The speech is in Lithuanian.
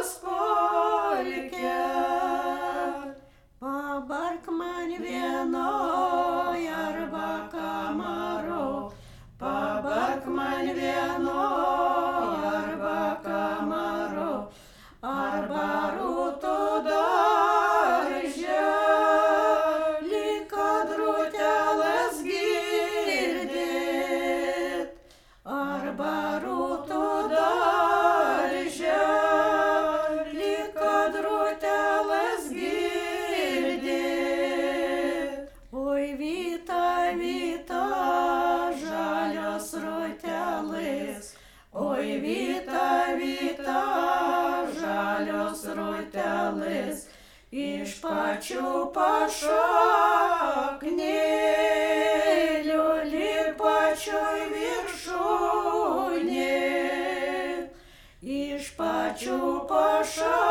polkę. Pabark man vienoj arba kamaro, pabark man vienoj arba kamaro, arba rūtų darželį, kad rūteles girdėt, arba rūtų darželį, kad rūteles girdėt. Oi vyta, vyta, žalios rūtelės, oi vyta, vyta, žalios rūtelės, iš pačių pašaknėlių lig pačioj viršūnė, iš pačių pašaknėlių